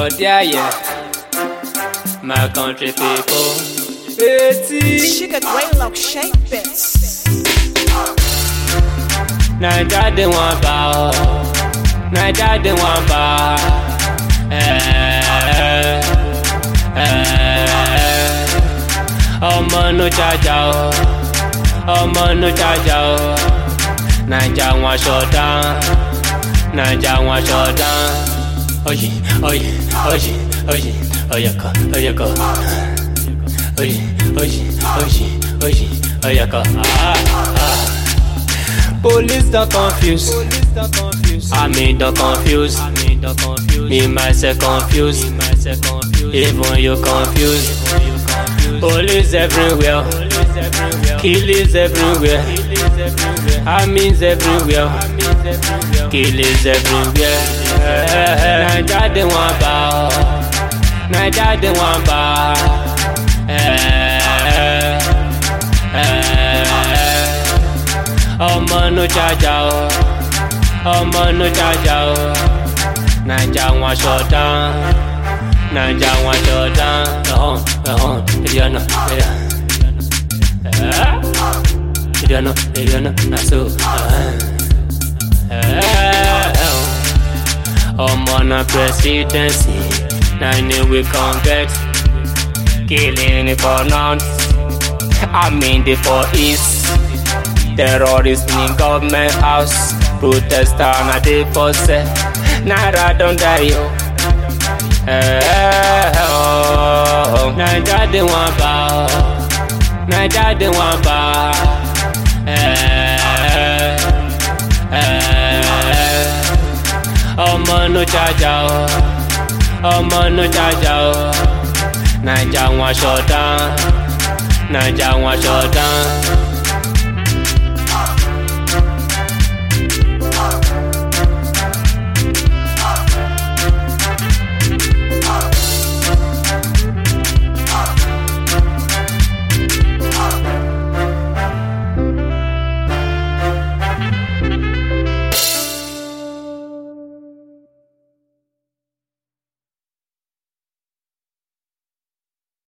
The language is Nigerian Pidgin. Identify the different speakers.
Speaker 1: But yeah, my country people.
Speaker 2: Sugar Greylock shake bits.
Speaker 1: Naija dey wan bow, Naija dey wan bow. Ọmọ no jaja o, ọmọ no jaja o. Naija wan shut down, Naija wan shut down. Oye, oye, oye, oye, oyeko, oyeko. Oye, oye, oye, oye, oyeko. Police don't confuse, army don't confuse, me myself confused, even you confused. Police everywhere, killers everywhere, armies everywhere, killers everywhere. Naija dey wan bow, Naija dey wan bow. Ọmọ no jaja o, ọmọ no jaja o. Naija wan shut down, Naija wan shut down. Idiana, na so. Ọmọ na presidency, na new we convert. Killing for nonce, I mean the for east. Terrorists in government house, protester na dey for set. Naira don die yo. Naija dey wan bow, Naija dey wan bow. Ọmọ no jaja o, ọmọ no jaja o. Naija wan shut down, Naija wan shut down.